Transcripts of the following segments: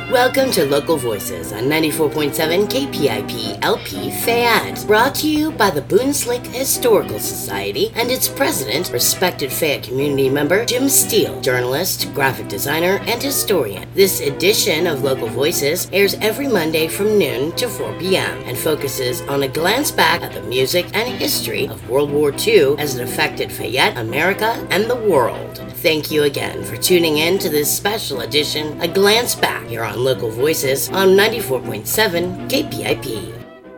Welcome to Local Voices on 94.7 KPIP LP Fayette. Brought to you by the Boonslick Historical Society and its president, respected Fayette community member Jim Steele, journalist, graphic designer, and historian. This edition of Local Voices airs every Monday from noon to 4 p.m. and focuses on a glance back at the music and history of World War II as it affected Fayette, America, and the world. Thank you again for tuning in to this special edition, A Glance Back, here on Local Voices on 94.7 KPIP.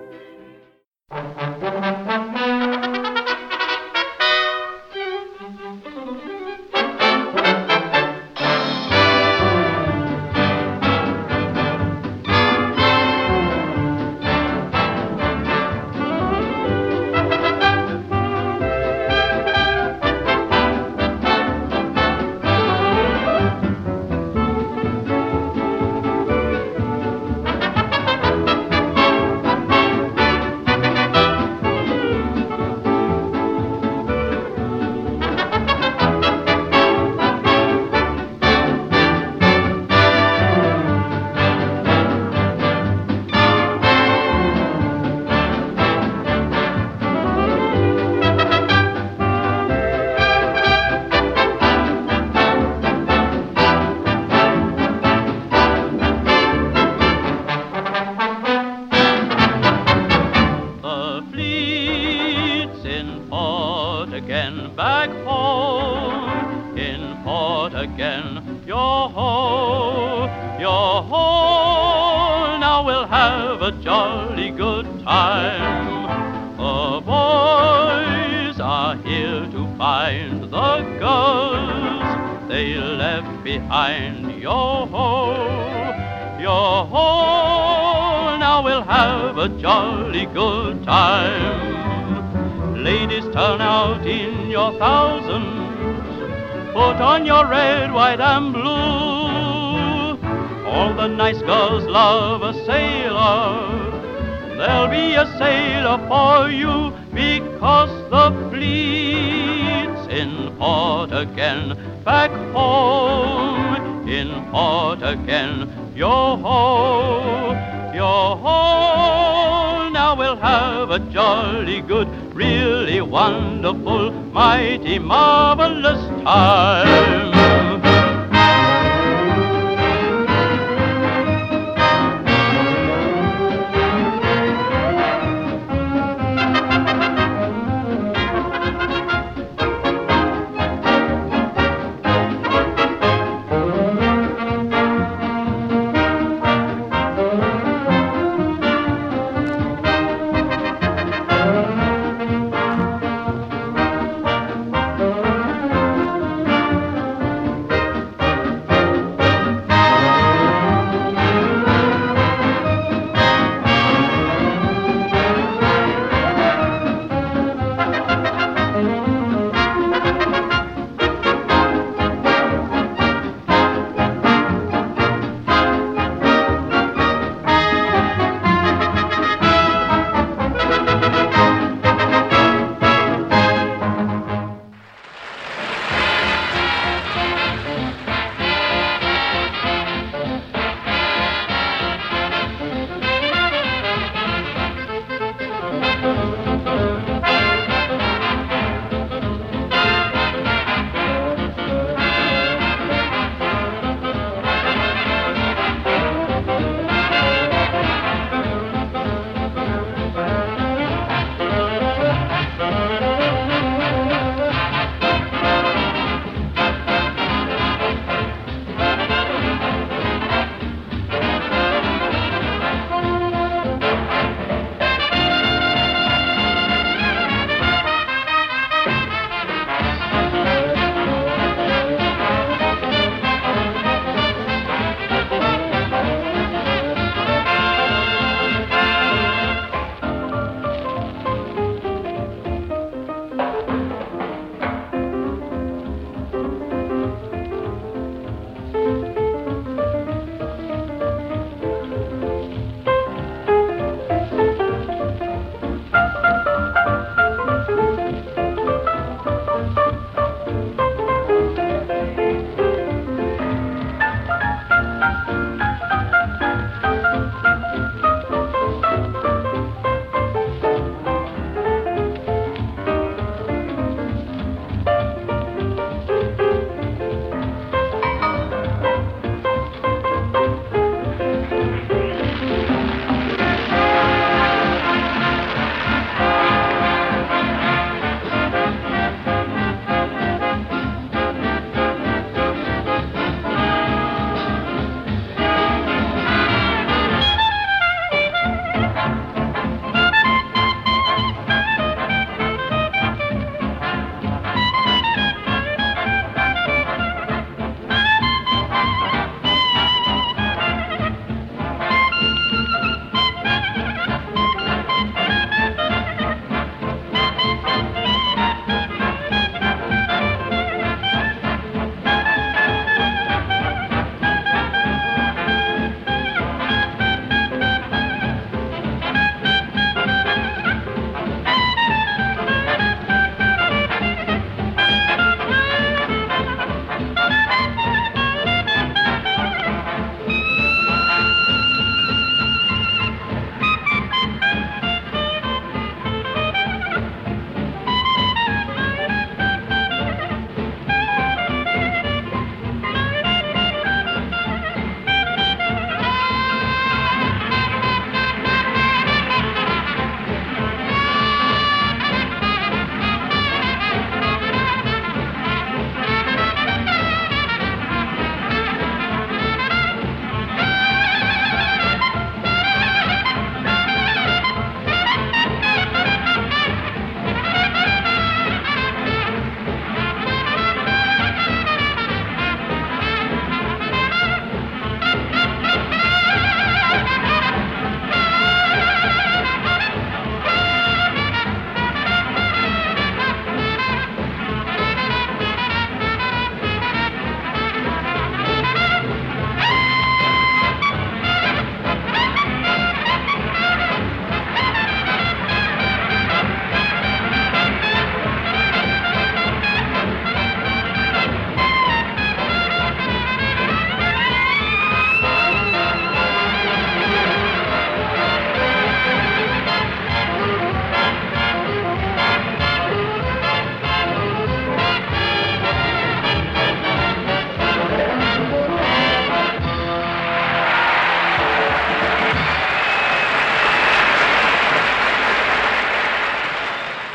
Wonderful, mighty, marvelous time.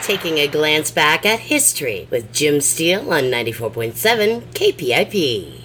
taking a glance back at history with Jim Steele on 94.7 KPIP.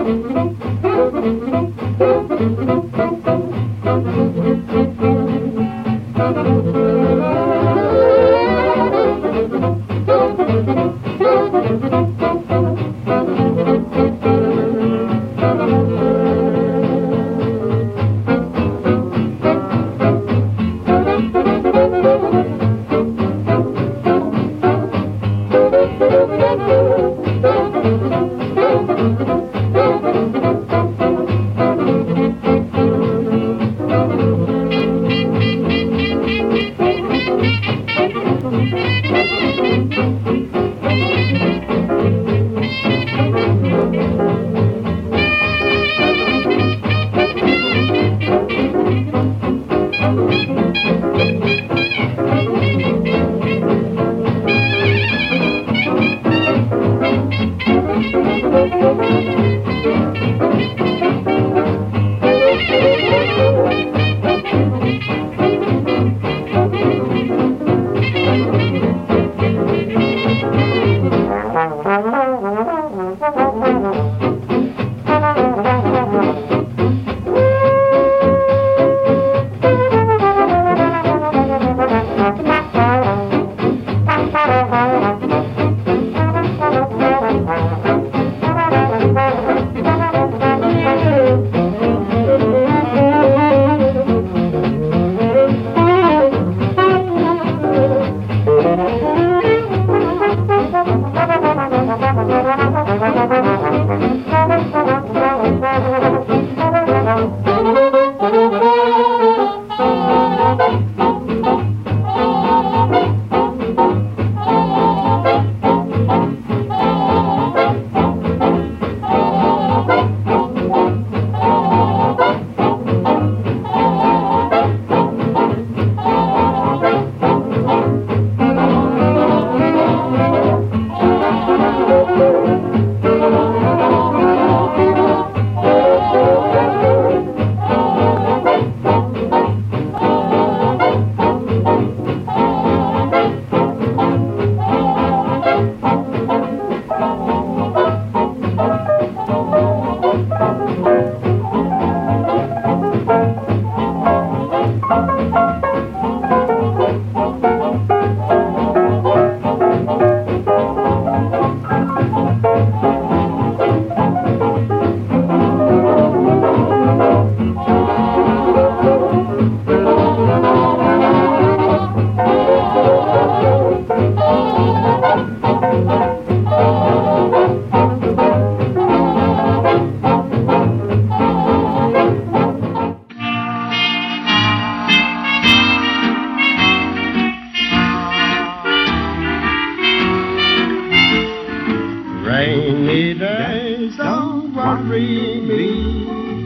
Rainy days don't worry me.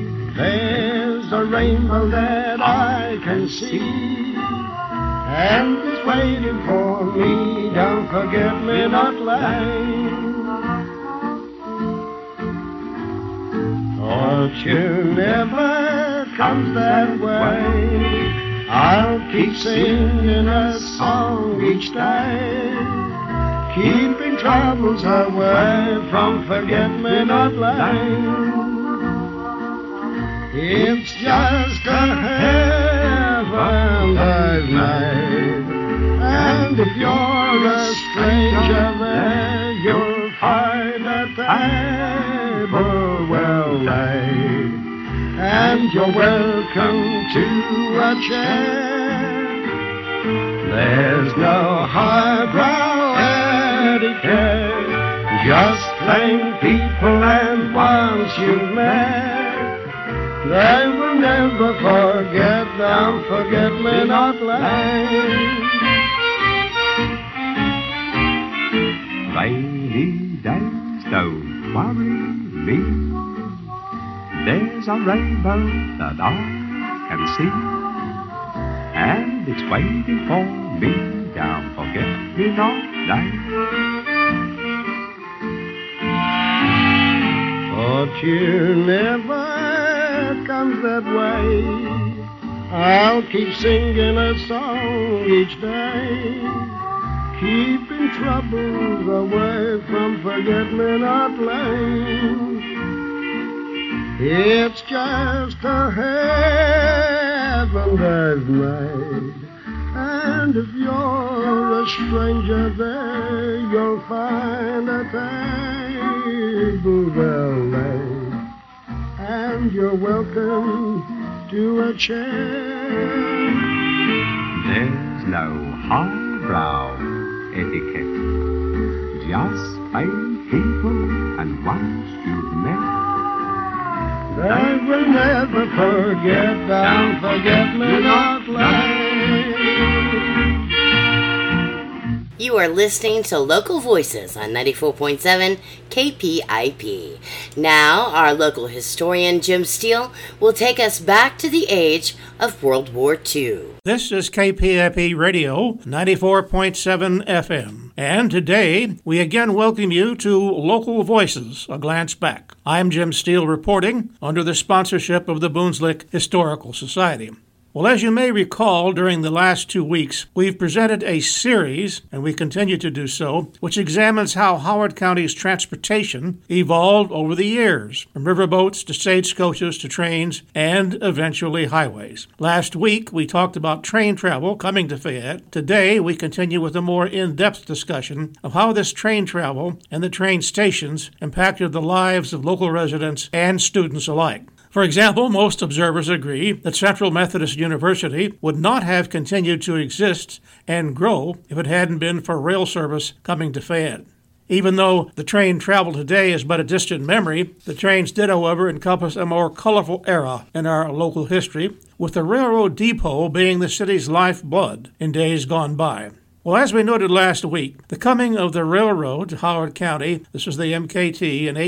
There's a rainbow that I can see, and it's waiting for me. Don't forget me not lane. Fortune never comes that way. I'll keep singing a song each day, keeping troubles away from forget-me-not lane. It's just a heaven I've made, and if you're a stranger there, you'll find a table well laid, and you're welcome to a chair. There's no highbrow etiquette, just plain people, and once you've met, they will never forget down forget-me-not lane. Rainy days don't worry me. There's a rainbow that I can see, and it's waiting for me down forget-me-not lane. Fortune never comes that way. I'll keep singing a song each day, keeping troubles away from Forget-Me-Not Lane. It's just a heaven they've made, and if you're a stranger there, you'll find a table well laid, and you're welcome to a chair. There's no highbrow etiquette, just plain people and ones you've met. They will never forget down Forget-Me-Not Lane. You are listening to Local Voices on 94.7 KPIP. Now, our local historian Jim Steele will take us back to the age of World War II. This is KPIP Radio 94.7 FM. And today, we again welcome you to Local Voices, a glance back. I'm Jim Steele reporting under the sponsorship of the Boonslick Historical Society. Well, as you may recall, during the last 2 weeks, we've presented a series, and we continue to do so, which examines how Howard County's transportation evolved over the years, from riverboats to stagecoaches to trains, and eventually highways. Last week, we talked about train travel coming to Fayette. Today, we continue with a more in-depth discussion of how this train travel and the train stations impacted the lives of local residents and students alike. For example, most observers agree that Central Methodist University would not have continued to exist and grow if it hadn't been for rail service coming to Fayette. Even though the train travel today is but a distant memory, the trains did, however, encompass a more colorful era in our local history, with the railroad depot being the city's lifeblood in days gone by. Well, as we noted last week, the coming of the railroad to Howard County, this was the MKT, in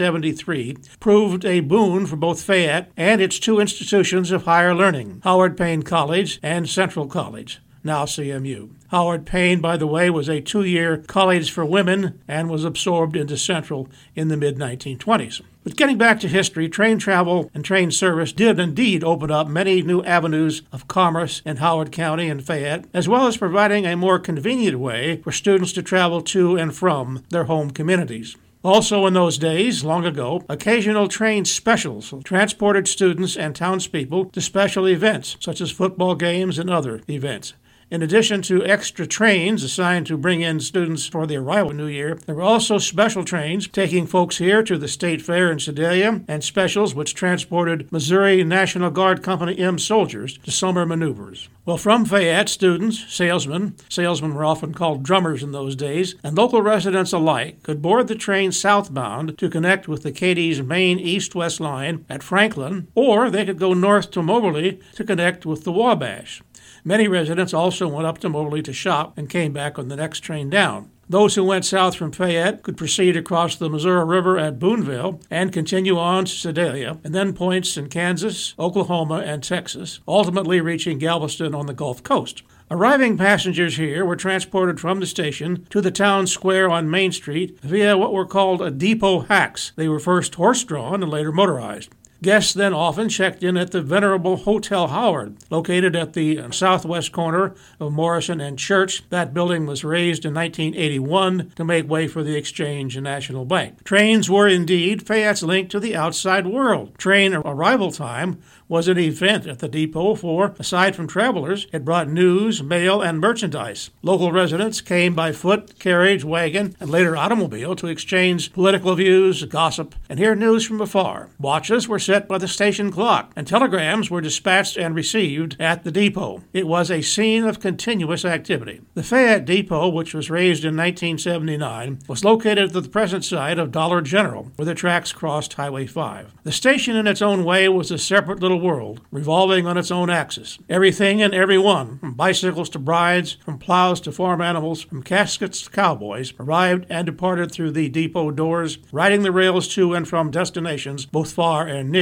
1873, proved a boon for both Fayette and its two institutions of higher learning, Howard Payne College and Central College, now CMU. Howard Payne, by the way, was a 2-year college for women and was absorbed into Central in the mid-1920s. But getting back to history, train travel and train service did indeed open up many new avenues of commerce in Howard County and Fayette, as well as providing a more convenient way for students to travel to and from their home communities. Also in those days, long ago, occasional train specials transported students and townspeople to special events, such as football games and other events. In addition to extra trains assigned to bring in students for the arrival of New Year, there were also special trains taking folks here to the State Fair in Sedalia and specials which transported Missouri National Guard Company M soldiers to summer maneuvers. Well, from Fayette, students, salesmen were often called drummers in those days, and local residents alike could board the train southbound to connect with the Katie's main east-west line at Franklin, or they could go north to Moberly to connect with the Wabash. Many residents also went up to Moberly to shop and came back on the next train down. Those who went south from Fayette could proceed across the Missouri River at Boonville and continue on to Sedalia, and then points in Kansas, Oklahoma, and Texas, ultimately reaching Galveston on the Gulf Coast. Arriving passengers here were transported from the station to the town square on Main Street via what were called depot hacks. They were first horse-drawn and later motorized. Guests then often checked in at the venerable Hotel Howard, located at the southwest corner of Morrison and Church. That building was raised in 1981 to make way for the Exchange and National Bank. Trains were indeed Fayette's link to the outside world. Train arrival time was an event at the depot for, aside from travelers, it brought news, mail, and merchandise. Local residents came by foot, carriage, wagon, and later automobile to exchange political views, gossip, and hear news from afar. Watches were set by the station clock, and telegrams were dispatched and received at the depot. It was a scene of continuous activity. The Fayette Depot, which was raised in 1979, was located at the present site of Dollar General, where the tracks crossed Highway 5. The station in its own way was a separate little world, revolving on its own axis. Everything and everyone, from bicycles to brides, from plows to farm animals, from caskets to cowboys, arrived and departed through the depot doors, riding the rails to and from destinations both far and near.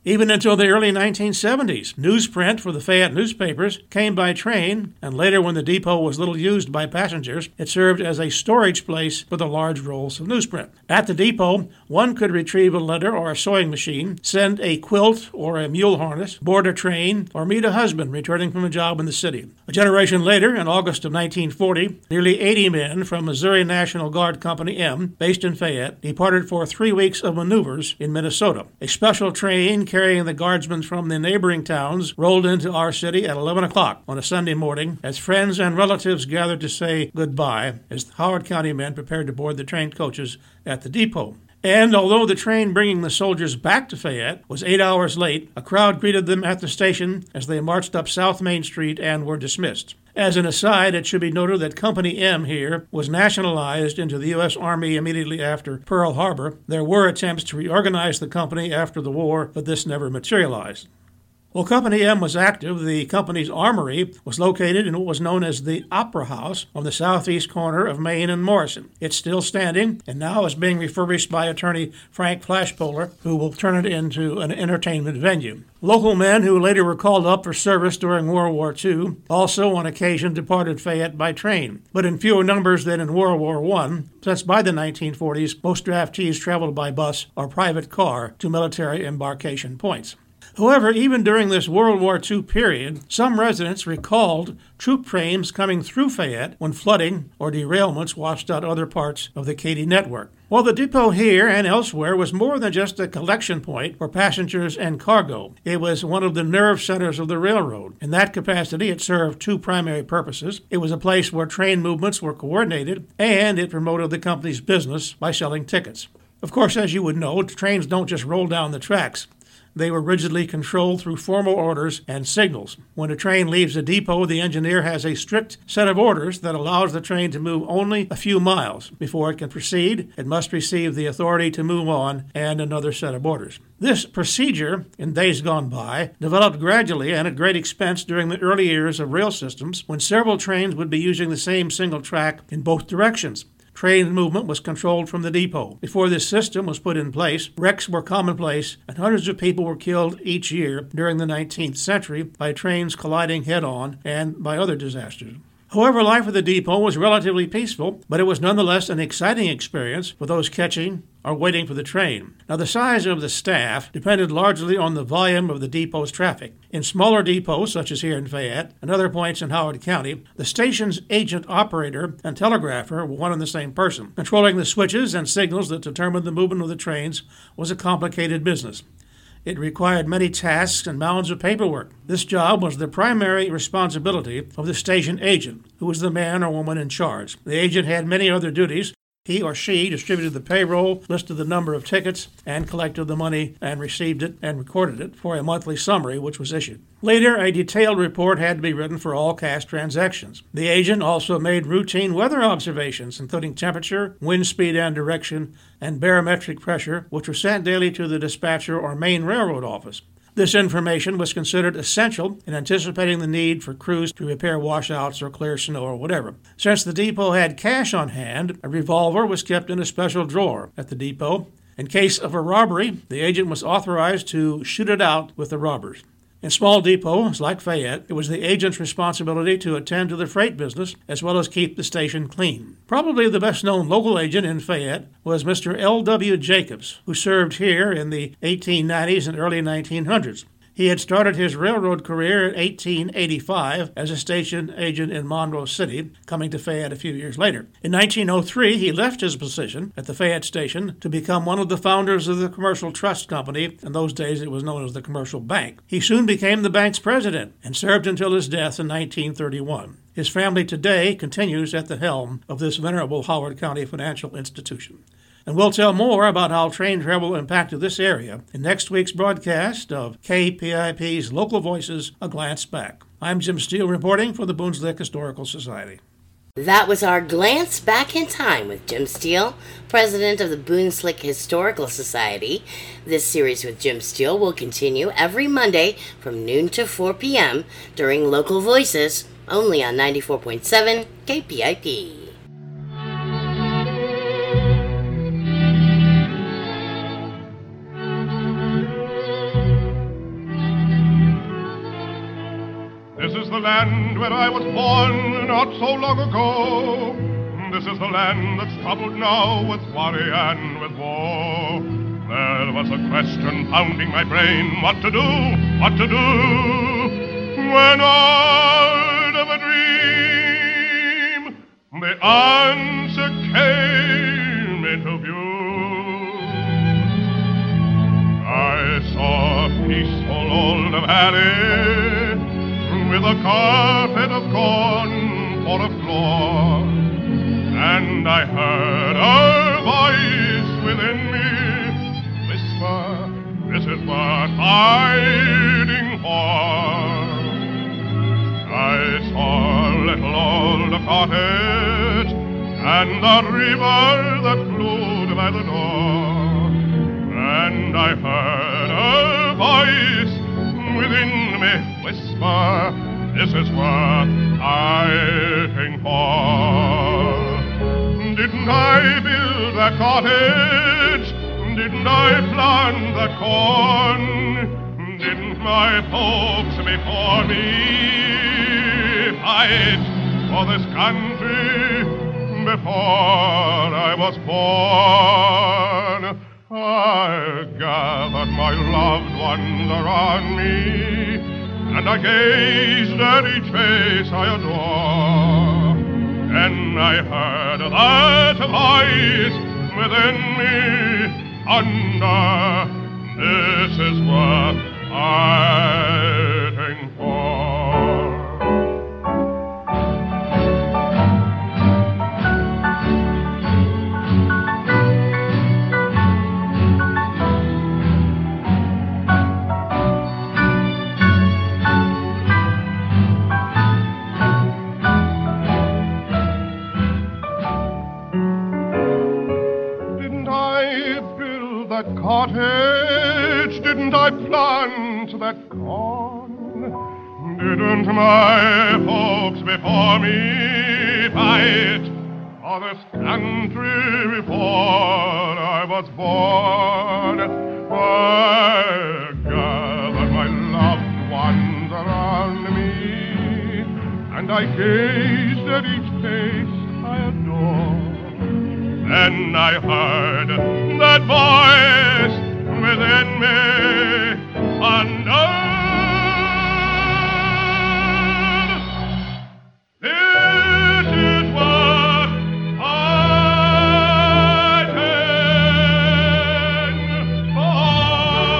Even until the early 1970s, newsprint for the Fayette newspapers came by train, and later when the depot was little used by passengers, it served as a storage place for the large rolls of newsprint. At the depot, one could retrieve a letter or a sewing machine, send a quilt or a mule harness, board a train, or meet a husband returning from a job in the city. A generation later, in August of 1940, nearly 80 men from Missouri National Guard Company M, based in Fayette, departed for 3 weeks of maneuvers in Minnesota. A special train carrying the guardsmen from the neighboring towns rolled into our city at 11 o'clock on a Sunday morning as friends and relatives gathered to say goodbye as the Howard County men prepared to board the train coaches at the depot. And although the train bringing the soldiers back to Fayette was 8 hours late, a crowd greeted them at the station as they marched up South Main Street and were dismissed. As an aside, it should be noted that Company M here was nationalized into the U.S. Army immediately after Pearl Harbor. There were attempts to reorganize the company after the war, but this never materialized. While Company M was active, the company's armory was located in what was known as the Opera House on the southeast corner of Main and Morrison. It's still standing and now is being refurbished by attorney Frank Flashpolar, who will turn it into an entertainment venue. Local men who later were called up for service during World War II also on occasion departed Fayette by train, but in fewer numbers than in World War I, since by the 1940s most draftees traveled by bus or private car to military embarkation points. However, even during this World War II period, some residents recalled troop trains coming through Fayette when flooding or derailments washed out other parts of the Katy network. While the depot here and elsewhere was more than just a collection point for passengers and cargo, it was one of the nerve centers of the railroad. In that capacity, it served two primary purposes. It was a place where train movements were coordinated, and it promoted the company's business by selling tickets. Of course, as you would know, trains don't just roll down the tracks. They were rigidly controlled through formal orders and signals. When a train leaves a depot, the engineer has a strict set of orders that allows the train to move only a few miles. Before it can proceed, it must receive the authority to move on and another set of orders. This procedure, in days gone by, developed gradually and at great expense during the early years of rail systems when several trains would be using the same single track in both directions. Train movement was controlled from the depot. Before this system was put in place, wrecks were commonplace, and hundreds of people were killed each year during the 19th century by trains colliding head-on and by other disasters. However, life at the depot was relatively peaceful, but it was nonetheless an exciting experience for those catching or waiting for the train. Now, the size of the staff depended largely on the volume of the depot's traffic. In smaller depots, such as here in Fayette and other points in Howard County, the station's agent operator and telegrapher were one and the same person. Controlling the switches and signals that determined the movement of the trains was a complicated business. It required many tasks and mounds of paperwork. This job was the primary responsibility of the station agent, who was the man or woman in charge. The agent had many other duties. He or she distributed the payroll, listed the number of tickets, and collected the money and received it and recorded it for a monthly summary which was issued. Later, a detailed report had to be written for all cash transactions. The agent also made routine weather observations, including temperature, wind speed and direction, and barometric pressure, which were sent daily to the dispatcher or main railroad office. This information was considered essential in anticipating the need for crews to repair washouts or clear snow or whatever. Since the depot had cash on hand, a revolver was kept in a special drawer at the depot. In case of a robbery, the agent was authorized to shoot it out with the robbers. In small depots like Fayette, it was the agent's responsibility to attend to the freight business as well as keep the station clean. Probably the best-known local agent in Fayette was Mr. L.W. Jacobs, who served here in the 1890s and early 1900s. He had started his railroad career in 1885 as a station agent in Monroe City, coming to Fayette a few years later. In 1903, he left his position at the Fayette station to become one of the founders of the Commercial Trust Company. In those days, it was known as the Commercial Bank. He soon became the bank's president and served until his death in 1931. His family today continues at the helm of this venerable Howard County financial institution. And we'll tell more about how train travel impacted this area in next week's broadcast of KPIP's Local Voices, A Glance Back. I'm Jim Steele reporting for the Boons Lake Historical Society. That was our Glance Back in Time with Jim Steele, president of the Boons Lake Historical Society. This series with Jim Steele will continue every Monday from noon to 4 p.m. during Local Voices, only on 94.7 KPIP. This is the land where I was born not so long ago. This is the land that's troubled now with worry and with woe. There was a question pounding my brain, what to do, what to do, when out of a dream the answer came into view. I saw a peaceful old valley with a carpet of corn for a floor, and I heard a voice within me whisper, this is worth fighting for. I saw a little old cottage and the river that flowed by the door, and I heard a voice within me whisper, this is worth fighting for. Didn't I build that cottage? Didn't I plant that corn? Didn't my folks before me fight for this country before I was born? I gathered my loved ones around me, and I gazed at each face I adore, and I heard that voice within me thunder, this is worth fighting for. That cottage, didn't I plant that corn? Didn't my folks before me fight for this country before I was born? I gathered my loved ones around me, and I gazed at each face I adore. Then I heard that voice within me thunder, this is what I tend for.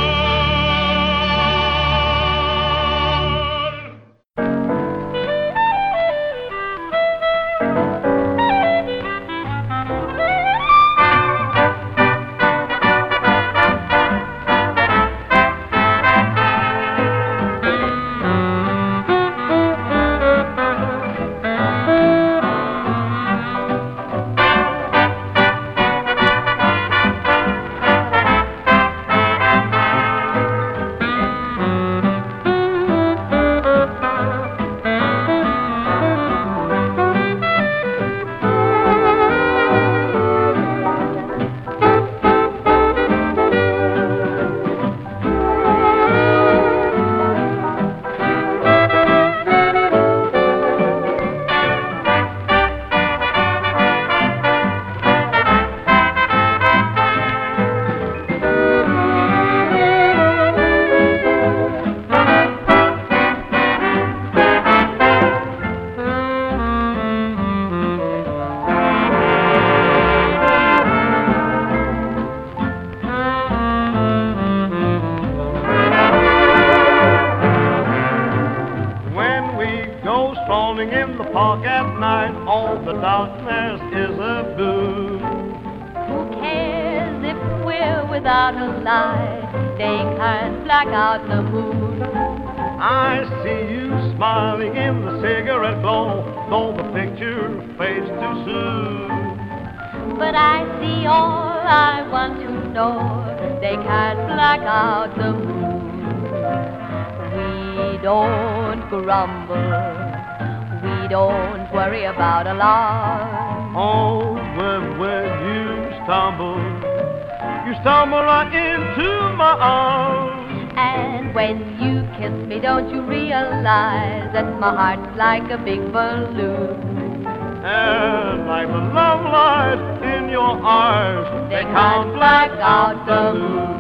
In the park at night, all the darkness is a blue. Who cares if we're without a light? They can't black out the moon. I see you smiling in the cigarette glow, though the picture fades too soon. But I see all I want to know. They can't black out the moon. We don't grumble. We don't worry about alarm. Oh, when you stumble right into my arms. And when you kiss me, don't you realize that my heart's like a big balloon? And like the love light in your eyes, they can't black out the moon.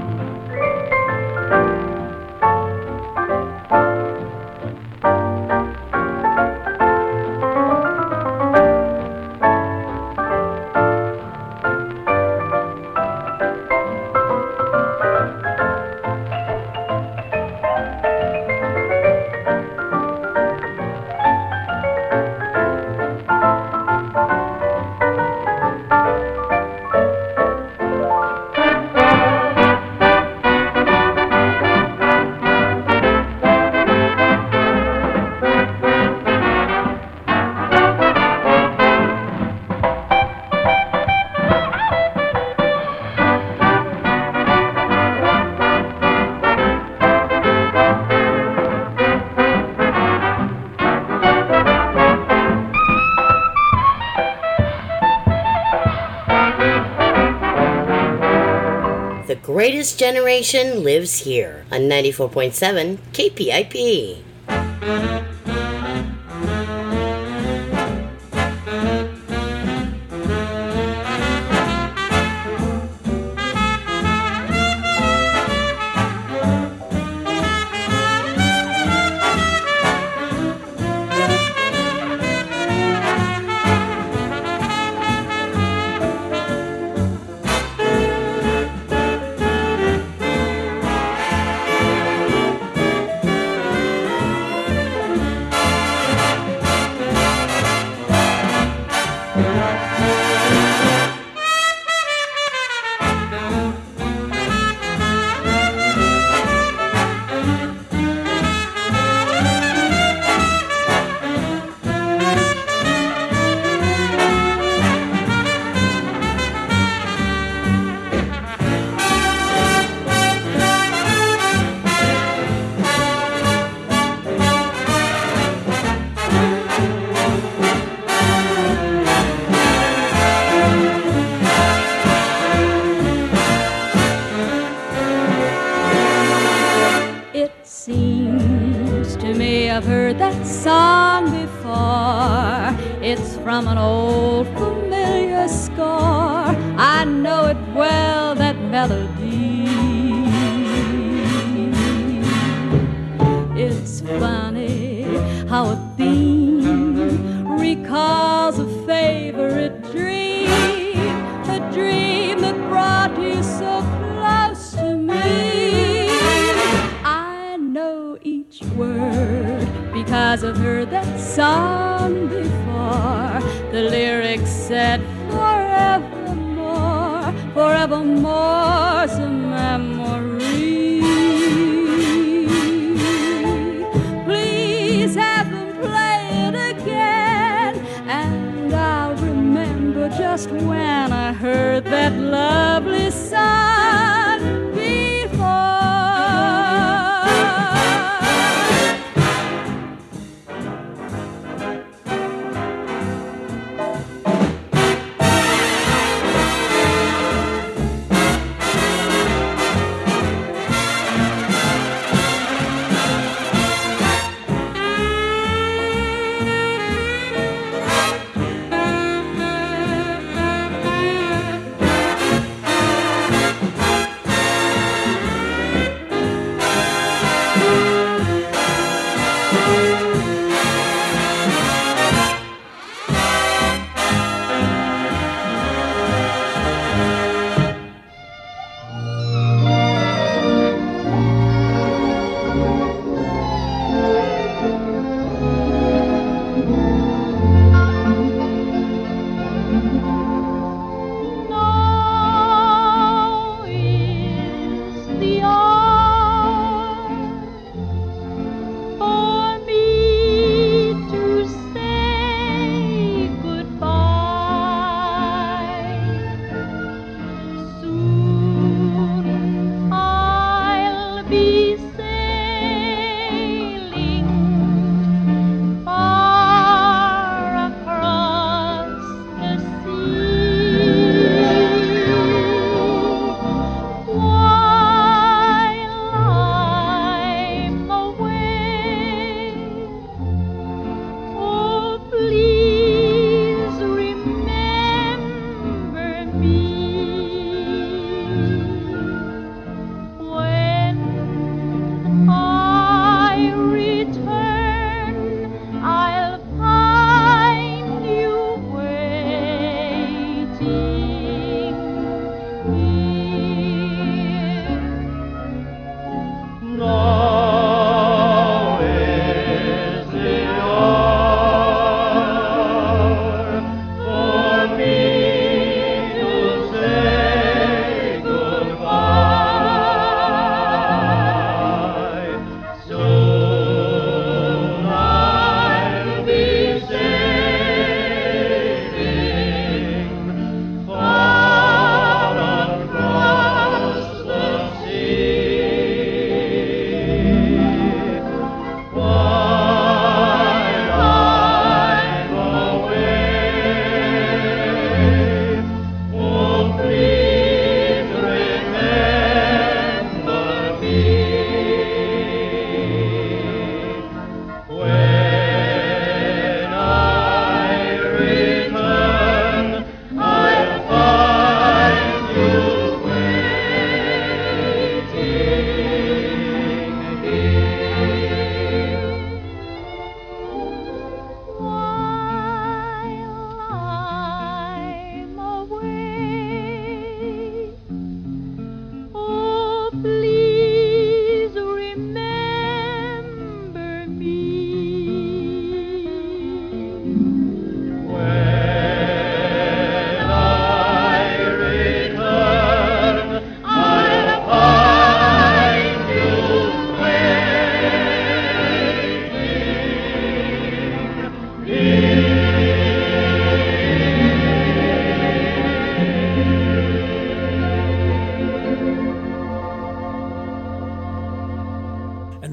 The greatest generation lives here on 94.7 KPIP. From an old familiar score, I know it well, that melody. It's funny how a theme recalls a favorite dream, a dream that brought you so close to me. I know each word because I've heard that song before. The lyrics said forevermore, forevermore's a memory. Please have them play it again, and I'll remember just when I heard that lovely song before.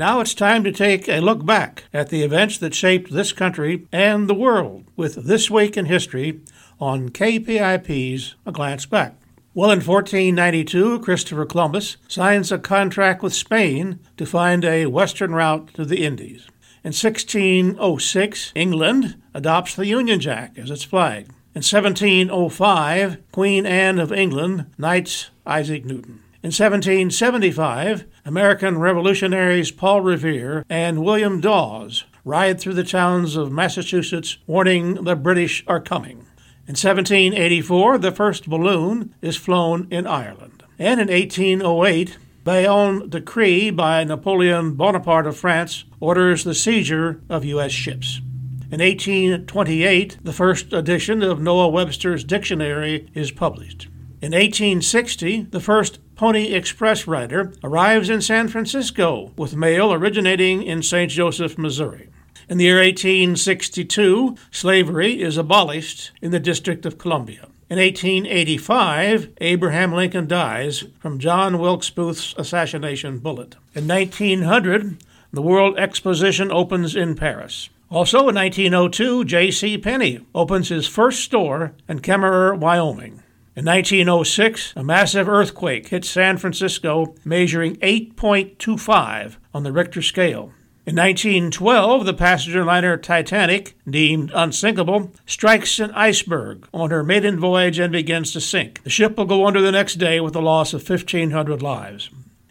Now it's time to take a look back at the events that shaped this country and the world with This Week in History on KPIP's A Glance Back. Well, in 1492, Christopher Columbus signs a contract with Spain to find a western route to the Indies. In 1606, England adopts the Union Jack as its flag. In 1705, Queen Anne of England knights Isaac Newton. In 1775, American revolutionaries Paul Revere and William Dawes ride through the towns of Massachusetts, warning the British are coming. In 1784, the first balloon is flown in Ireland. And in 1808, Bayonne decree by Napoleon Bonaparte of France orders the seizure of U.S. ships. In 1828, the first edition of Noah Webster's dictionary is published. In 1860, the first Pony Express rider arrives in San Francisco with mail originating in St. Joseph, Missouri. In the year 1862, slavery is abolished in the District of Columbia. In 1885, Abraham Lincoln dies from John Wilkes Booth's assassination bullet. In 1900, the World Exposition opens in Paris. Also in 1902, J.C. Penney opens his first store in Kemmerer, Wyoming. In 1906, a massive earthquake hits San Francisco, measuring 8.25 on the Richter scale. In 1912, the passenger liner Titanic, deemed unsinkable, strikes an iceberg on her maiden voyage and begins to sink. The ship will go under the next day with a loss of 1,500 lives.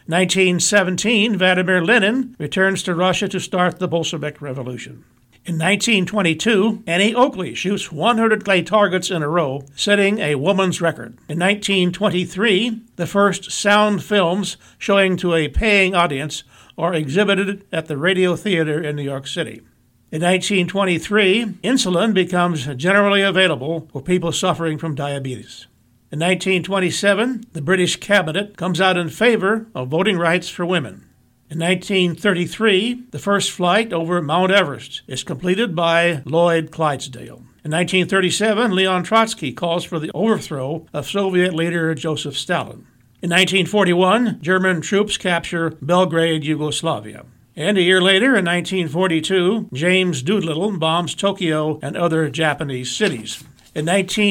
1917, Vladimir Lenin returns to Russia to start the Bolshevik Revolution. In 1922, Annie Oakley shoots 100 clay targets in a row, setting a woman's record. In 1923, the first sound films showing to a paying audience are exhibited at the Radio Theater in New York City. In 1923, insulin becomes generally available for people suffering from diabetes. In 1927, the British Cabinet comes out in favor of voting rights for women. In 1933, the first flight over Mount Everest is completed by Lloyd Clydesdale. In 1937, Leon Trotsky calls for the overthrow of Soviet leader Joseph Stalin. In 1941, German troops capture Belgrade, Yugoslavia. And a year later, in 1942, James Doolittle bombs Tokyo and other Japanese cities. In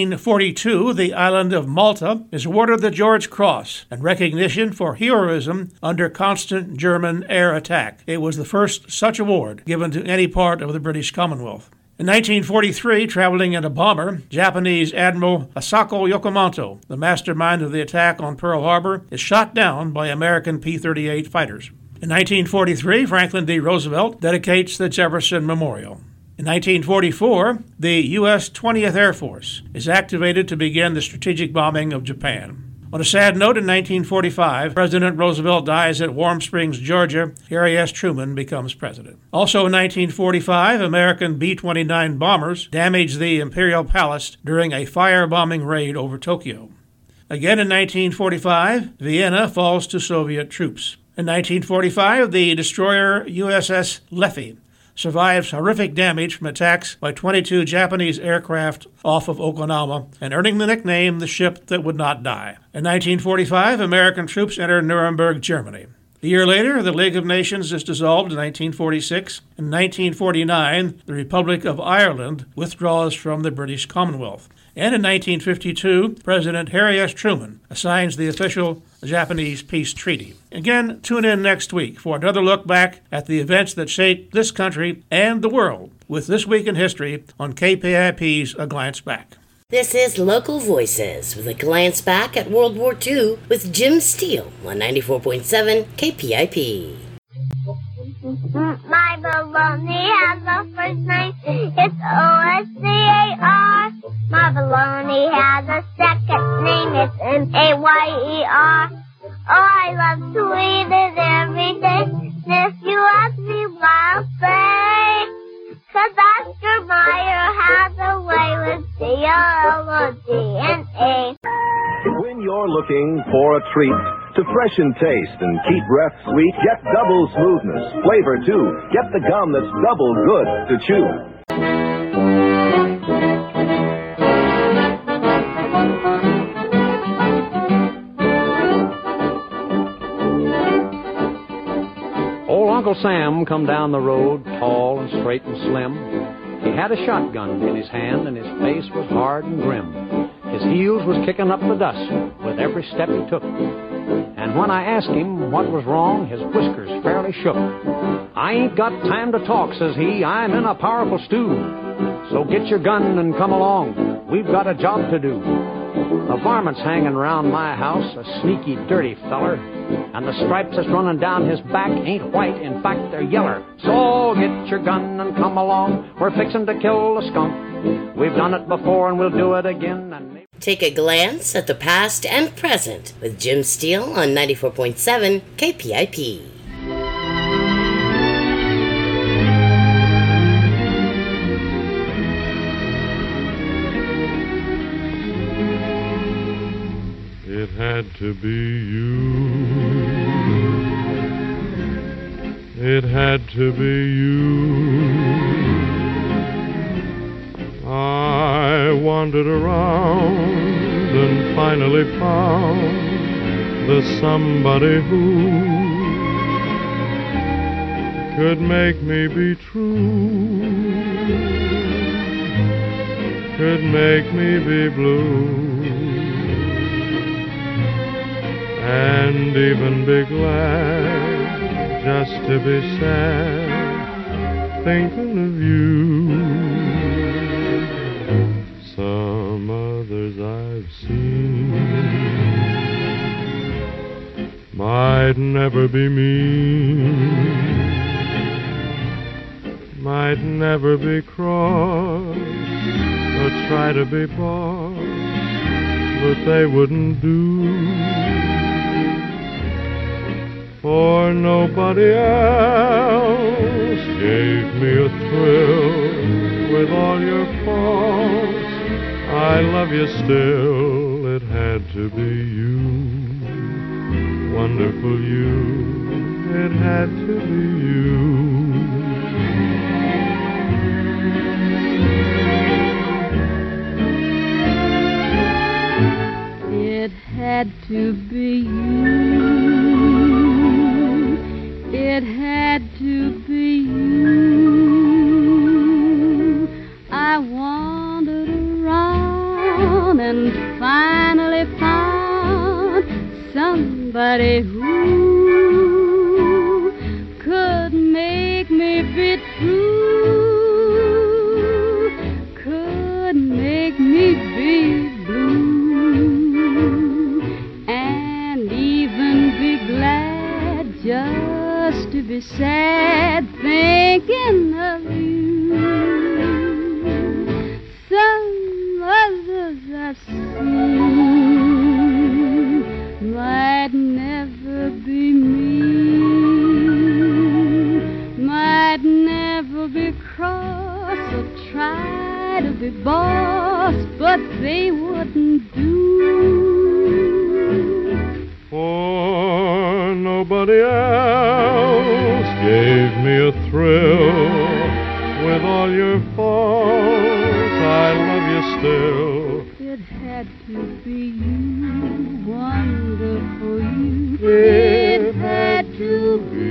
1942, the island of Malta is awarded the George Cross in recognition for heroism under constant German air attack. It was the first such award given to any part of the British Commonwealth. In 1943, traveling in a bomber, Japanese Admiral Asako Yokomoto, the mastermind of the attack on Pearl Harbor, is shot down by American P-38 fighters. In 1943, Franklin D. Roosevelt dedicates the Jefferson Memorial. In 1944, the U.S. 20th Air Force is activated to begin the strategic bombing of Japan. On a sad note, in 1945, President Roosevelt dies at Warm Springs, Georgia. Harry S. Truman becomes president. Also in 1945, American B-29 bombers damage the Imperial Palace during a firebombing raid over Tokyo. Again in 1945, Vienna falls to Soviet troops. In 1945, the destroyer USS Leffe survives horrific damage from attacks by 22 Japanese aircraft off of Okinawa and earning the nickname the ship that would not die. In 1945, American troops enter Nuremberg, Germany. A year later, the League of Nations is dissolved in 1946. In 1949, the Republic of Ireland withdraws from the British Commonwealth. And in 1952, President Harry S. Truman signs the official Japanese peace treaty. Again, tune in next week for another look back at the events that shaped this country and the world with This Week in History on KPIP's A Glance Back. This is Local Voices with a glance back at World War II with Jim Steele on 94.7 KPIP. My baloney has a first name, it's O-S-C-A-R. My baloney has a second name, it's M-A-Y-E-R. Oh, I love to eat it every day, and if you ask me why, I'll say, 'cause Oscar Mayer has a way with C-O-L-O-G-N-A. When you're looking for a treat to freshen taste and keep breath sweet, get double smoothness, flavor too. Get the gum that's double good to chew. Old Uncle Sam come down the road, tall and straight and slim. He had a shotgun in his hand and his face was hard and grim. His heels was kicking up the dust with every step he took. And when I asked him what was wrong, his whiskers fairly shook. I ain't got time to talk, says he, I'm in a powerful stew. So get your gun and come along, we've got a job to do. The varmint's hanging round my house, a sneaky, dirty feller. And the stripes that's running down his back ain't white, in fact, they're yeller. So get your gun and come along, we're fixing to kill the skunk. We've done it before and we'll do it again. And take a glance at the past and present with Jim Steele on 94.7 KPIP. It had to be you. It had to be you. I wandered around and finally found the somebody who could make me be true, could make me be blue, and even be glad just to be sad thinking of you. Some others I've seen might never be mean, might never be cross or try to be boss, but they wouldn't do. For nobody else gave me a thrill with all your faults. I love you still, it had to be you, wonderful you, it had to be you. It had to be you, it had to be you. I wandered around and finally found somebody who could make me be true, could make me be blue, and even be glad just to be sad thinking of you. Some others I've seen might never be me, might never be cross or try to be boss, but they wouldn't do. For nobody else gave me a thrill with all your faults. I love you still. It had to be you, wonderful you. It had to be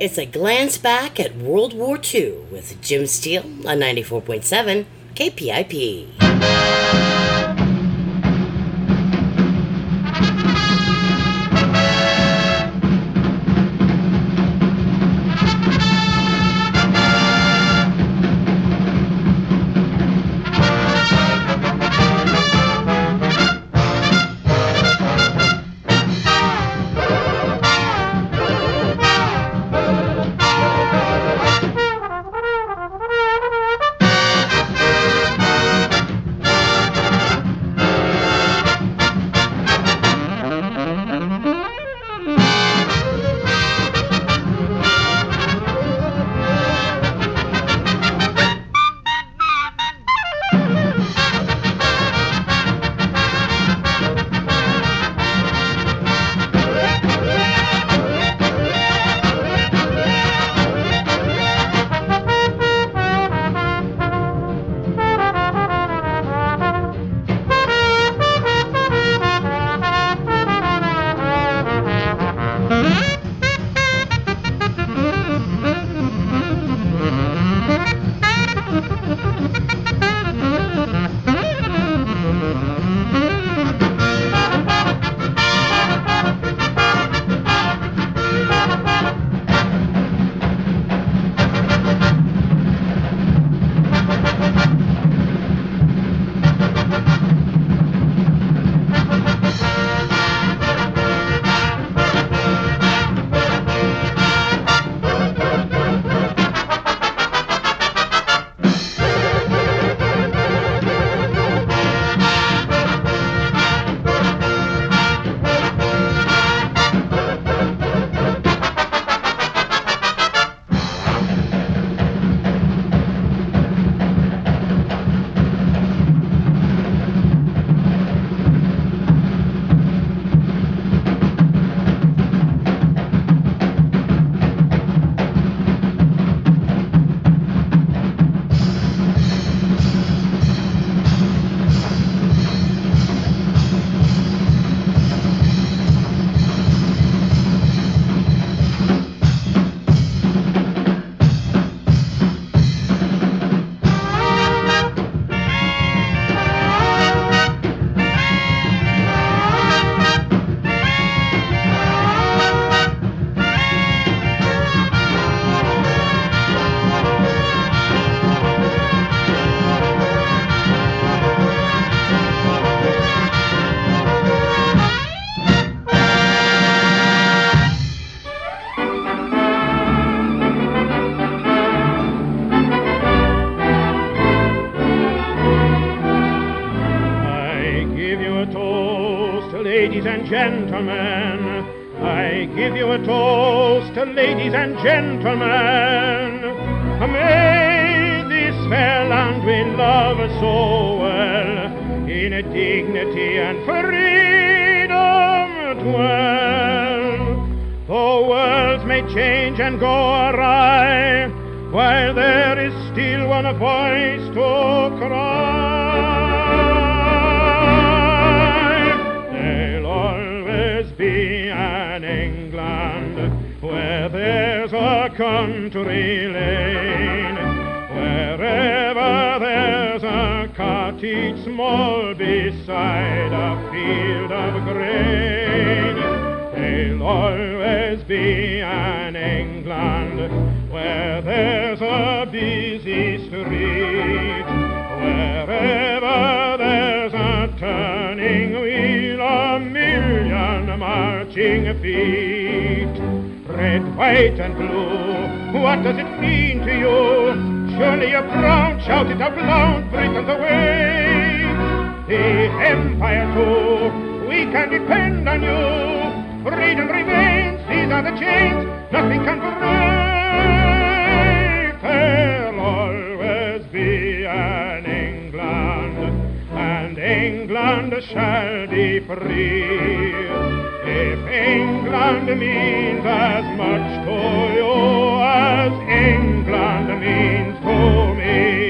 It's a glance back at World War II with Jim Steele on 94.7 KPIP. ladies and gentlemen. I give you a toast, ladies and gentlemen. May this fair land we love so well in a dignity and freedom dwell. Though worlds may change and go awry, while there is still one voice to cry, there'll always be an England where there's a country lane, wherever there's a cottage small beside a field of grain. There'll always be an England where there's a busy street, wherever there's a turning wheel, a million marching feet. Red, white, and blue, what does it mean to you? Surely you're proud, shout it out loud, Britain's away. The Empire too, we can depend on you. Freedom remains, these are the chains, nothing can break. There'll always be an England, and England shall be free. If England means as much to you as England means to me.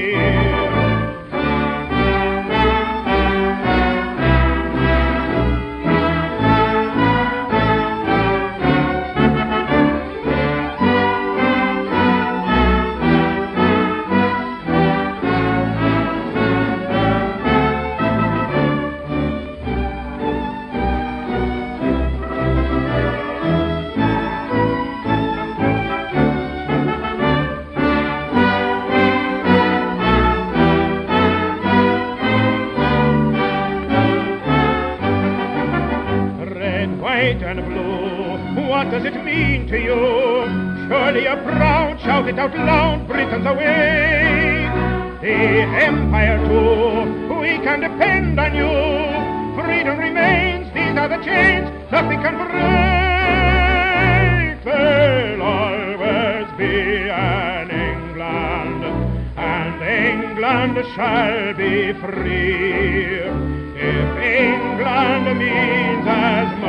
white and blue. What does it mean to you? Surely you're proud, shout it out loud, Britain's away. The Empire too, we can depend on you. Freedom remains, these are the chains, nothing can break. There'll always be an England, and England shall be free. If England means as much